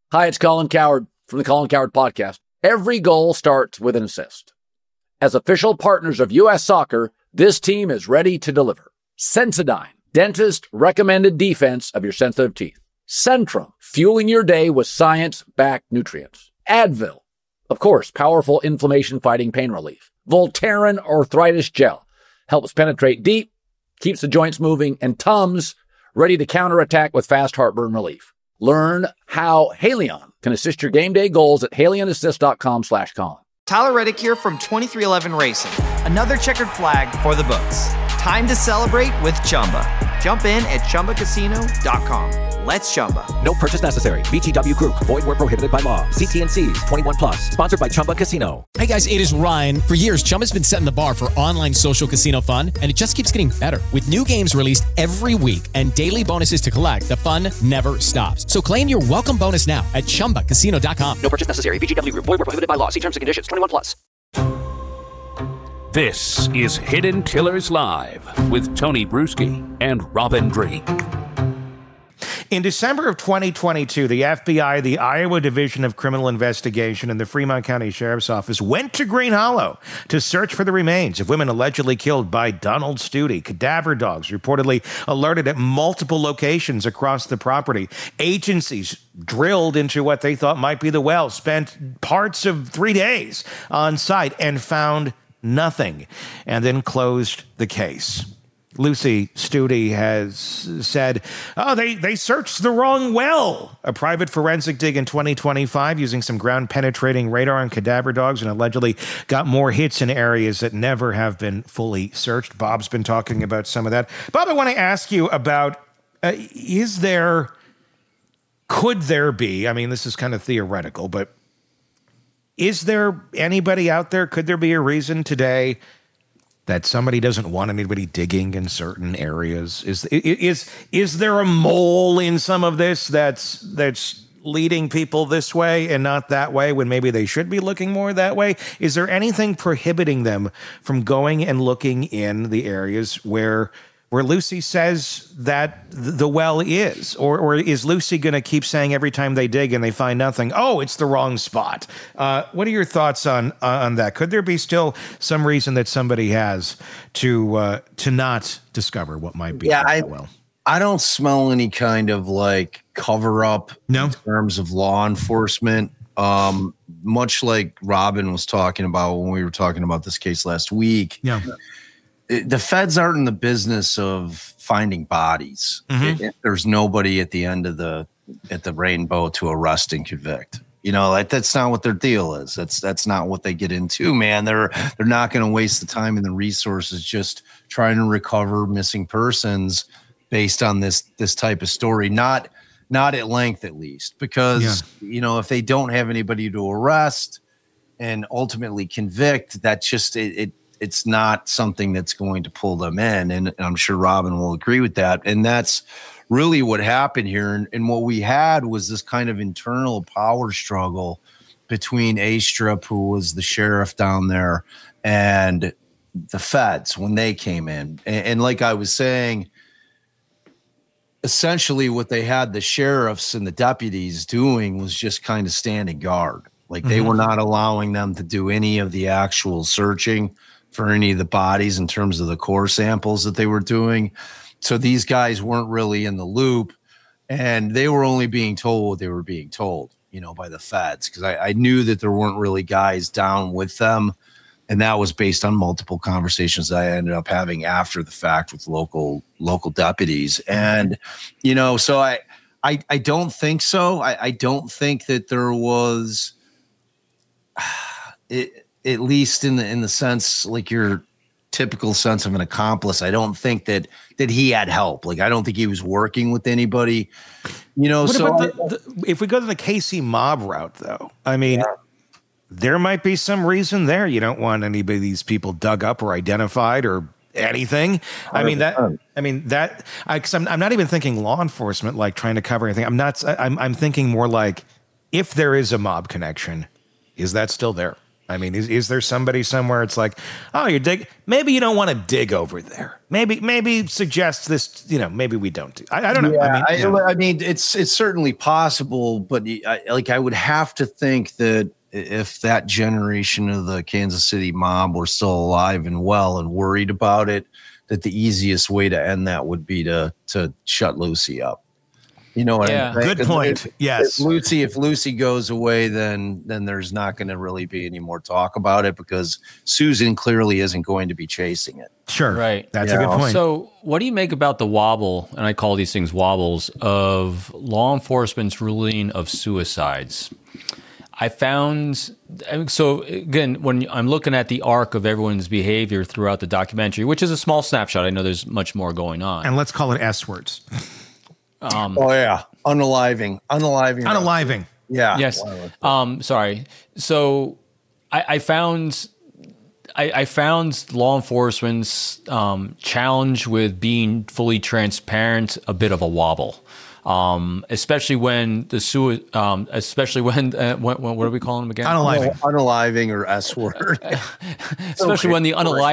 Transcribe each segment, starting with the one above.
Hi, it's Colin Cowherd from the Colin Cowherd Podcast. Every goal starts with an assist. As official partners of U.S. Soccer, this team is ready to deliver. Sensodyne, dentist recommended defense of your sensitive teeth. Centrum, fueling your day with science-backed nutrients. Advil, of course, powerful inflammation-fighting pain relief. Voltaren Arthritis Gel helps penetrate deep, keeps the joints moving, and Tums, ready to counterattack with fast heartburn relief. Learn how Haleon can assist your game day goals at HaleonAssist.com/Colin. Tyler Reddick here from 23XI Racing. Another checkered flag for the books. Time to celebrate with Chumba. Jump in at ChumbaCasino.com. Let's Chumba. No purchase necessary. VGW Group. Void where prohibited by law. See T&Cs. 21+. Sponsored by Chumba Casino. Hey guys, it is Ryan. For years, Chumba's been setting the bar for online social casino fun, and it just keeps getting better. With new games released every week and daily bonuses to collect, the fun never stops. So claim your welcome bonus now at ChumbaCasino.com. No purchase necessary. VGW Group. Void where prohibited by law. See terms and conditions. 21+. This is Hidden Killers Live with Tony Bruschi and Robin Drake. In December of 2022, the FBI, the Iowa Division of Criminal Investigation, and the Fremont County Sheriff's Office went to Green Hollow to search for the remains of women allegedly killed by Donald Stute. Cadaver dogs reportedly alerted at multiple locations across the property. Agencies drilled into what they thought might be the well, spent parts of 3 days on site, and found nothing, and then closed the case. Lucy Stute has said, they searched the wrong well. A private forensic dig in 2025 using some ground-penetrating radar on cadaver dogs and allegedly got more hits in areas that never have been fully searched. Bob's been talking about some of that. Bob, I want to ask you about, could there be, I mean, this is kind of theoretical, but is there anybody out there, could there be a reason today that somebody doesn't want anybody digging in certain areas? Is there a mole in some of this that's leading people this way and not that way when maybe they should be looking more that way? Is there anything prohibiting them from going and looking in the areas where Lucy says that the well is? Or is Lucy going to keep saying every time they dig and they find nothing, oh, it's the wrong spot? What are your thoughts on that? Could there be still some reason that somebody has to not discover what might be that well? I don't smell any kind of like cover up in terms of law enforcement. Much like Robin was talking about when we were talking about this case last week. Yeah. The feds aren't in the business of finding bodies. Mm-hmm. There's nobody at the end of the rainbow to arrest and convict. You know, that's not what their deal is. That's not what they get into, man. They're not going to waste the time and the resources just trying to recover missing persons based on this type of story. Not at length, at least, because you know, if they don't have anybody to arrest and ultimately convict, that's just it's not something that's going to pull them in. And I'm sure Robin will agree with that. And that's really what happened here. And what we had was this kind of internal power struggle between Astrup, who was the sheriff down there, and the feds when they came in. And like I was saying, essentially what they had the sheriffs and the deputies doing was just kind of standing guard. Like they were not allowing them to do any of the actual searching for any of the bodies in terms of the core samples that they were doing. So these guys weren't really in the loop, and they were only being told what they were being told, you know, by the feds. Because I knew that there weren't really guys down with them. And that was based on multiple conversations that I ended up having after the fact with local deputies. And, you know, so I don't think so. I don't think that there was at least in the sense, like your typical sense of an accomplice. I don't think that he had help. Like, I don't think he was working with anybody, you know. If we go to the KC mob route, though, I mean, there might be some reason there. You don't want any of these people dug up or identified or anything. 100%. I'm not even thinking law enforcement, like trying to cover anything. I'm thinking more like, if there is a mob connection, is that still there? I mean, is there somebody somewhere it's like, oh, you dig? Maybe you don't want to dig over there. Maybe suggest this, maybe we don't do. I don't know. Yeah, I mean, it's certainly possible, but I would have to think that if that generation of the Kansas City mob were still alive and well and worried about it, that the easiest way to end that would be to shut Lucy up. You know what I mean? Good point. Yes. If Lucy goes away, then there's not going to really be any more talk about it because Susan clearly isn't going to be chasing it. Sure. Right. That's a good point. So what do you make about the wobble, and I call these things wobbles, of law enforcement's ruling of suicides? I found, so again, when I'm looking at the arc of everyone's behavior throughout the documentary, which is a small snapshot, I know there's much more going on. And let's call it S words. Unaliving. Yeah. Yes. Sorry. So I found law enforcement's challenge with being fully transparent a bit of a wobble. Especially when what are we calling them again? Unaliving or S word. Especially when the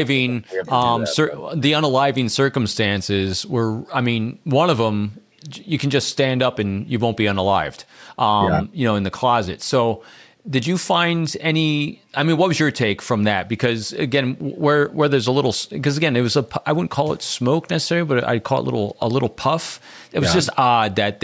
unaliving circumstances were, one of them, you can just stand up and you won't be unalived, in the closet. So did you find any, what was your take from that? Because again, where there's a little, because again, it was I wouldn't call it smoke necessarily, but I'd call it a little puff. It was just odd that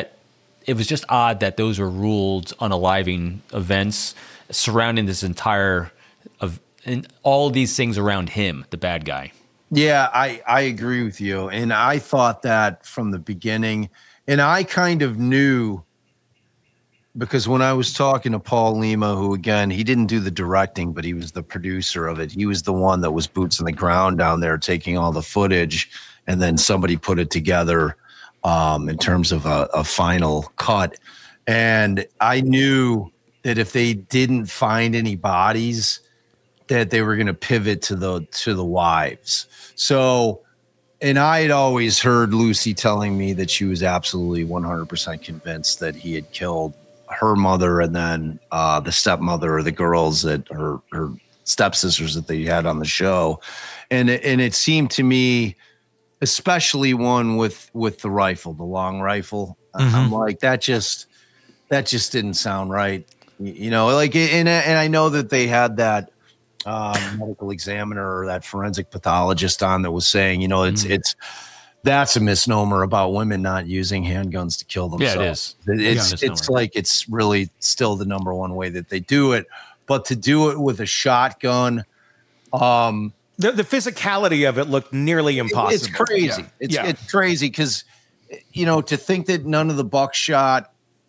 those were ruled unaliving events surrounding this entire and all of these things around him, the bad guy. Yeah, I agree with you. And I thought that from the beginning. And I kind of knew, because when I was talking to Paul Lima, who, again, he didn't do the directing, but he was the producer of it. He was the one that was boots on the ground down there taking all the footage. And then somebody put it together in terms of a final cut. And I knew that if they didn't find any bodies, that they were going to pivot to the wives. So, and I had always heard Lucy telling me that she was absolutely 100% convinced that he had killed her mother and then the stepmother or the girls that her stepsisters that they had on the show. And it seemed to me, especially one with the rifle, the long rifle, I'm like, that just didn't sound right. And I know that they had that medical examiner or that forensic pathologist on that was saying, that's a misnomer about women not using handguns to kill themselves. Yeah, it is. It's like, it's really still the number one way that they do it, but to do it with a shotgun, the physicality of it looked nearly impossible. It's crazy. Yeah. It's crazy because, to think that none of the buckshot.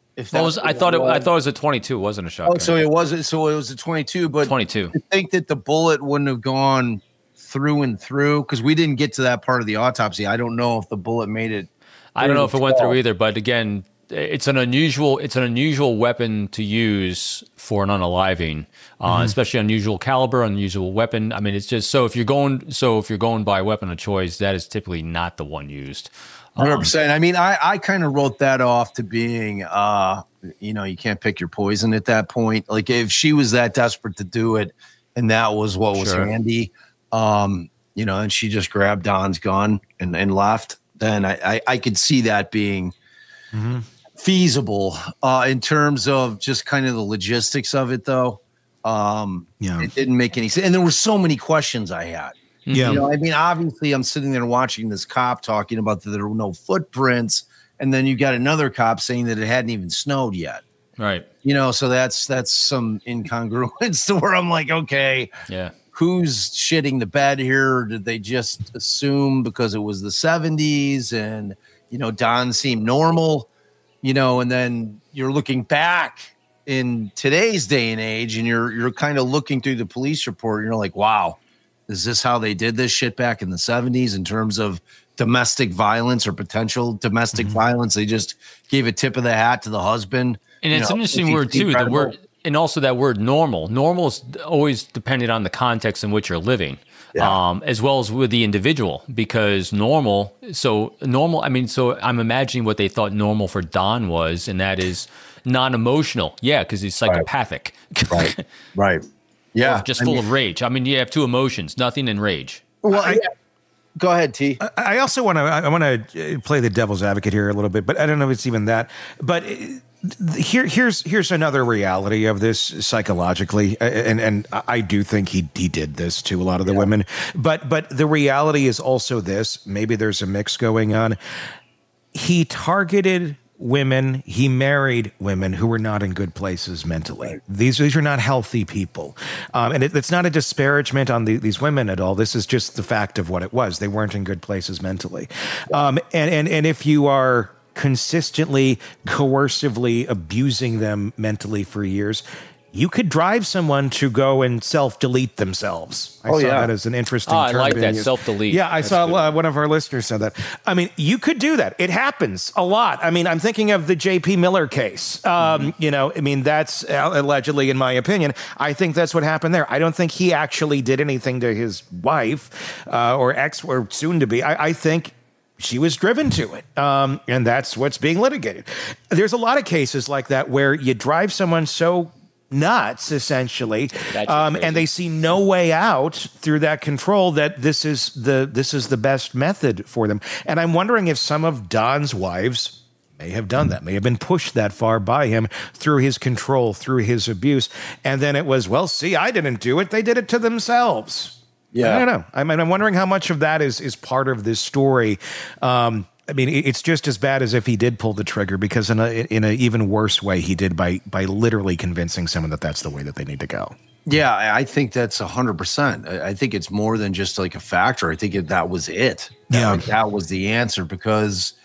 I thought it was a 22. It wasn't a shotgun. So it was a 22, but 22. To think that the bullet wouldn't have gone through and through, because we didn't get to that part of the autopsy. I don't know if the bullet made it. I don't know if it went through either, but again, it's an unusual weapon to use for an unaliving, especially unusual caliber, unusual weapon. It's just if you're going by weapon of choice, that is typically not the one used. 100%. I kind of wrote that off to being, you can't pick your poison at that point. Like if she was that desperate to do it, and that was what was handy, and she just grabbed Don's gun and left, then I could see that being feasible. In terms of just kind of the logistics of it, though, it didn't make any sense. And there were so many questions I had. Yeah. Obviously I'm sitting there watching this cop talking about that there were no footprints. And then you got another cop saying that it hadn't even snowed yet. Right. So that's some incongruence to where I'm like, okay, who's shitting the bed here? Or did they just assume because it was the 70s and, Don seemed normal, and then you're looking back in today's day and age and you're kind of looking through the police report and you're like, wow. Is this how they did this shit back in the 70s in terms of domestic violence or potential domestic violence? They just gave a tip of the hat to the husband. And it's an interesting word too. The word, and also that word normal. Normal is always dependent on the context in which you're living, as well as with the individual. Because normal. So I'm imagining what they thought normal for Don was, and that is non-emotional. Yeah, because he's psychopathic. Right. Or just full of rage. I mean, you have two emotions, nothing and rage. Well, go ahead, T. I also want to play the devil's advocate here a little bit, but I don't know if it's even that. But here's another reality of this psychologically, and I do think he did this to a lot of the women. But the reality is also this. Maybe there's a mix going on. He targeted women, he married women who were not in good places mentally. Right. These are not healthy people. And it's not a disparagement on these women at all. This is just the fact of what it was. They weren't in good places mentally. And if you are consistently, coercively abusing them mentally for years, you could drive someone to go and self-delete themselves. I saw that as an interesting term. I like that, self-delete. Yeah, I saw one of our listeners said that. I mean, you could do that. It happens a lot. I mean, I'm thinking of the J.P. Miller case. You know, I mean, that's allegedly, in my opinion, I think that's what happened there. I don't think he actually did anything to his wife or ex or soon-to-be. I think she was driven to it, and that's what's being litigated. There's a lot of cases like that where you drive someone so nuts, essentially, and they see no way out through that control that this is the best method for them. And I'm wondering if some of Don's wives may have done that, may have been pushed that far by him through his control, through his abuse. And then it was, well, see, I didn't do it. They did it to themselves. Yeah. I don't know. I mean, I'm wondering how much of that is part of this story. I mean, it's just as bad as if he did pull the trigger, because in a even worse way, he did by literally convincing someone that that's the way that they need to go. Yeah, I think that's 100%. I think it's more than just like a factor. I think that was it. That was the answer, because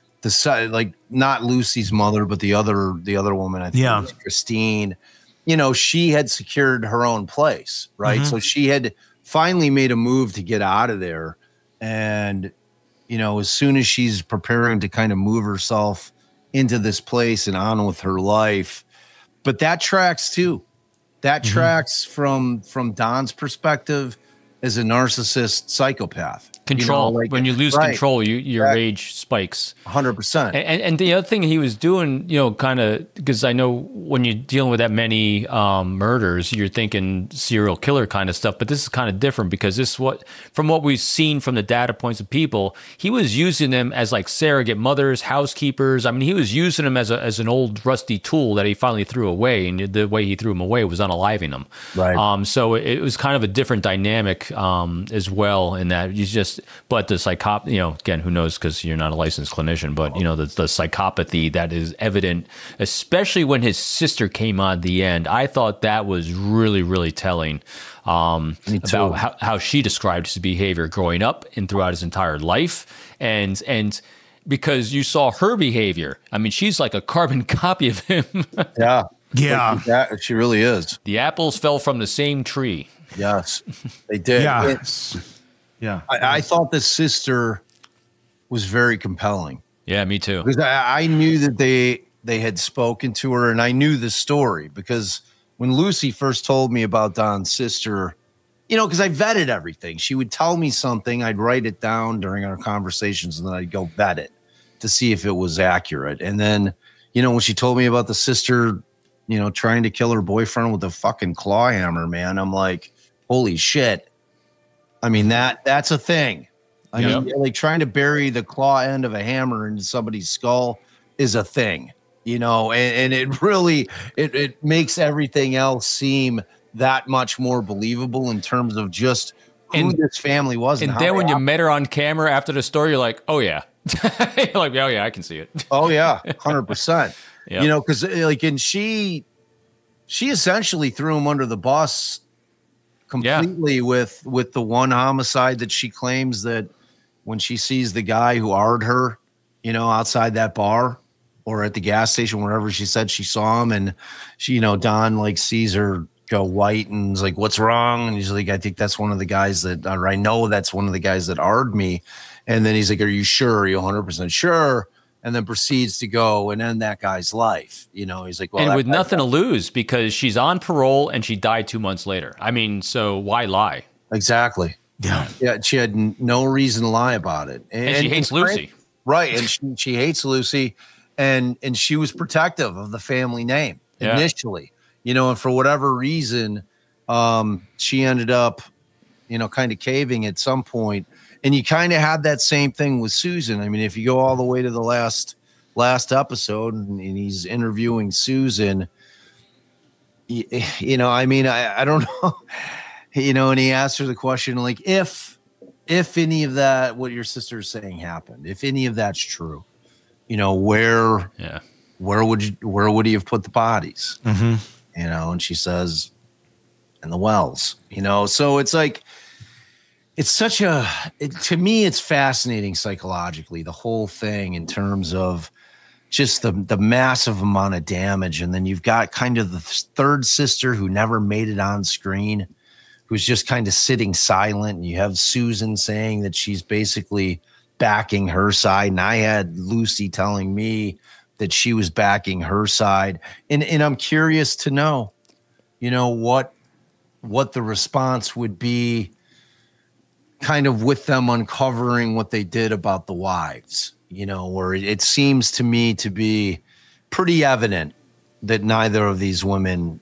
not Lucy's mother, but the other woman, I think it was Christine, you know, she had secured her own place, right? Mm-hmm. So she had finally made a move to get out of there. And, you know, as soon as she's preparing to kind of move herself into this place and on with her life, but that tracks too. That tracks from Don's perspective as a narcissist psychopath. Control. You know, when you lose control, your rage spikes. 100%. And the other thing he was doing, you know, kind of, because I know when you're dealing with that many murders, you're thinking serial killer kind of stuff, but this is kind of different, because from what we've seen from the data points of people, he was using them as like surrogate mothers, housekeepers. I mean, he was using them as an old rusty tool that he finally threw away, and the way he threw them away was unaliving them. Right. So it was kind of a different dynamic as well, in that but the psychopathy, you know, again, who knows, because you're not a licensed clinician, but, you know, the psychopathy that is evident, especially when his sister came on the end. I thought that was really, really telling about how she described his behavior growing up and throughout his entire life. And because you saw her behavior, I mean, she's like a carbon copy of him. Yeah, she really is. The apples fell from the same tree. Yes, they did. Yeah. I thought the sister was very compelling. Yeah, me too. Because I knew that they had spoken to her, and I knew the story, because when Lucy first told me about Don's sister, you know, because I vetted everything. She would tell me something, I'd write it down during our conversations, and then I'd go vet it to see if it was accurate. And then, you know, when she told me about the sister, you know, trying to kill her boyfriend with a fucking claw hammer, man, I'm like, holy shit. I mean, that's a thing. I mean, like trying to bury the claw end of a hammer into somebody's skull is a thing, you know, and it really, it makes everything else seem that much more believable in terms of just who this family was. And then when you met her on camera after the story, you're like, oh yeah. You're like, oh yeah, I can see it. Oh yeah, 100%. You know, because like, and she essentially threw him under the bus completely with the one homicide that she claims that when she sees the guy who R'd her, you know, outside that bar or at the gas station, wherever she said she saw him, and she, you know, Don like sees her go white and is like, what's wrong? And he's like, I think that's one of the guys that, or I know that's one of the guys that R'd me. And then he's like, are you sure? Are you 100% sure? And then proceeds to go and end that guy's life. You know, he's like, well, and with nothing to lose, because she's on parole and she died 2 months later. I mean, so why lie? Exactly. Yeah. She had no reason to lie about it. And she hates Lucy. Right. And she hates Lucy. And she was protective of the family name initially, you know, and for whatever reason, she ended up, kind of caving at some point. And you kind of had that same thing with Susan. I mean, if you go all the way to the last episode and he's interviewing Susan, I don't know, and he asked her the question, like, if any of that, what your sister's saying happened, if any of that's true, where would he have put the bodies? Mm-hmm. And she says, in the wells, so it's like, it's to me, it's fascinating psychologically, the whole thing, in terms of just the massive amount of damage. And then you've got kind of the third sister who never made it on screen, who's just kind of sitting silent. And you have Susan saying that she's basically backing her side. And I had Lucy telling me that she was backing her side. And I'm curious to know, what the response would be, kind of with them uncovering what they did about the wives, where it seems to me to be pretty evident that neither of these women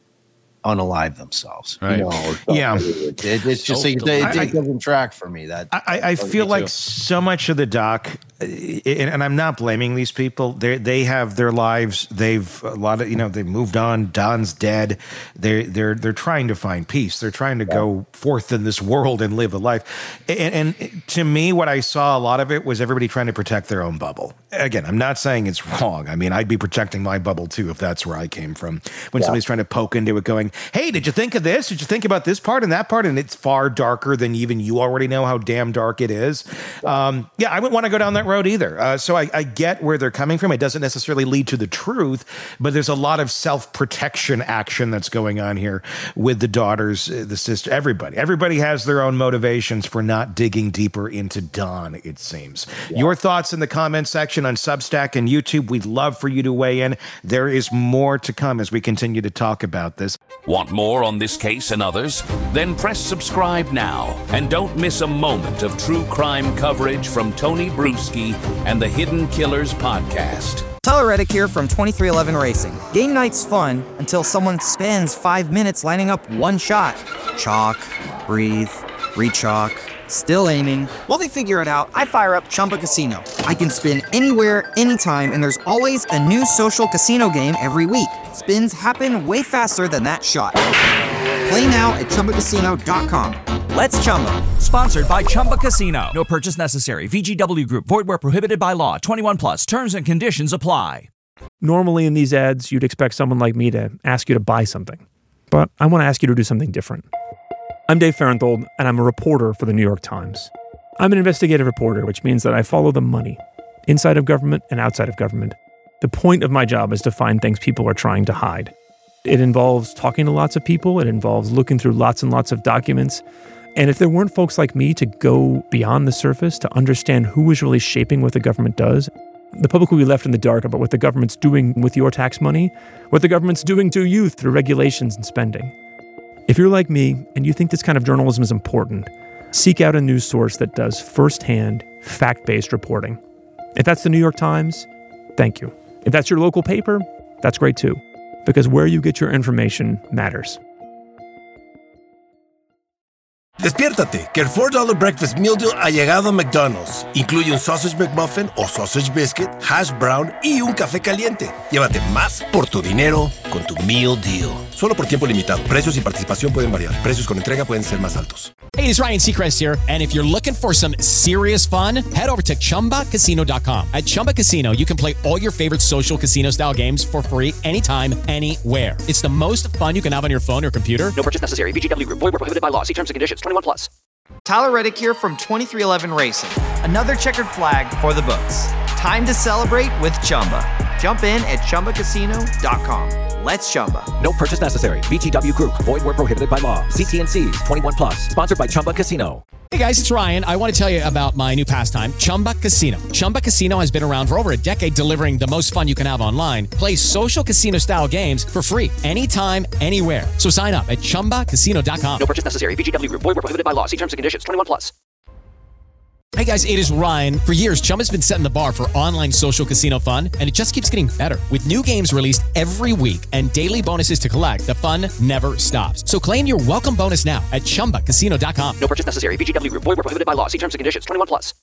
unalive themselmes. Right. Yeah. It's just it doesn't track for me. That I feel like so much of the doc, and I'm not blaming these people. They have their lives. They've moved on. Don's dead. They're trying to find peace. They're trying to go forth in this world and live a life. And to me, what I saw, a lot of it was everybody trying to protect their own bubble. Again, I'm not saying it's wrong. I mean, I'd be protecting my bubble too if that's where I came from. When somebody's trying to poke into it, going, "Hey, did you think of this? Did you think about this part and that part?" And it's far darker than even you already know how damn dark it is. I wouldn't want to go down that road either. So I get where they're coming from. It doesn't necessarily lead to the truth, but there's a lot of self-protection action that's going on here with the daughters, the sister, everybody. Everybody has their own motivations for not digging deeper into Don, it seems. Your thoughts in the comment section on Substack and YouTube. We'd love for you to weigh in. There is more to come as we continue to talk about this. Want more on this case and others? Then press subscribe now and don't miss a moment of true crime coverage from Tony Bruschi and the Hidden Killers podcast. Tyler Reddick here from 2311 Racing. Game night's fun until someone spends 5 minutes lining up one shot. Chalk, breathe, re-chalk, still aiming. While they figure it out, I fire up Chumba Casino. I can spin anywhere, anytime, and there's always a new social casino game every week. Spins happen way faster than that shot. Play now at ChumbaCasino.com. Let's Chumba. Sponsored by Chumba Casino. No purchase necessary. VGW Group. Void where prohibited by law. 21 plus. Terms and conditions apply. Normally in these ads, you'd expect someone like me to ask you to buy something. But I want to ask you to do something different. I'm Dave Farenthold, and I'm a reporter for the New York Times. I'm an investigative reporter, which means that I follow the money, inside of government and outside of government. The point of my job is to find things people are trying to hide. It involves talking to lots of people. It involves looking through lots and lots of documents. And if there weren't folks like me to go beyond the surface to understand who is really shaping what the government does, the public will be left in the dark about what the government's doing with your tax money, what the government's doing to you through regulations and spending. If you're like me and you think this kind of journalism is important, seek out a news source that does firsthand, fact-based reporting. If that's the New York Times, thank you. If that's your local paper, that's great too, because where you get your information matters. Despiértate, que el $4 Breakfast Meal Deal ha llegado a McDonald's. Incluye un Sausage McMuffin o Sausage Biscuit, hash brown y un café caliente. Llévate más por tu dinero con tu Meal Deal. Solo por tiempo limitado. Precios y participación pueden variar. Precios con entrega pueden ser más altos. Hey, it's Ryan Seacrest here. And if you're looking for some serious fun, head over to ChumbaCasino.com. At Chumba Casino, you can play all your favorite social casino-style games for free anytime, anywhere. It's the most fun you can have on your phone or computer. No purchase necessary. VGW Group. Void where prohibited by law. See terms and conditions. 21 plus. Tyler Reddick here from 2311 Racing. Another checkered flag for the books. Time to celebrate with Chumba. Jump in at ChumbaCasino.com. Let's Chumba. No purchase necessary. VGW Group. Void where prohibited by law. See T&Cs. 21 plus. Sponsored by Chumba Casino. Hey guys, it's Ryan. I want to tell you about my new pastime, Chumba Casino. Chumba Casino has been around for over a decade, delivering the most fun you can have online. Play social casino-style games for free anytime, anywhere. So sign up at ChumbaCasino.com. No purchase necessary. VGW Group. Void where prohibited by law. See terms and conditions. 21 plus. Hey guys, it is Ryan. For years, Chumba's been setting the bar for online social casino fun, and it just keeps getting better. With new games released every week and daily bonuses to collect, the fun never stops. So claim your welcome bonus now at ChumbaCasino.com. No purchase necessary. VGW Group. Void where prohibited by law. See terms and conditions. 21 plus.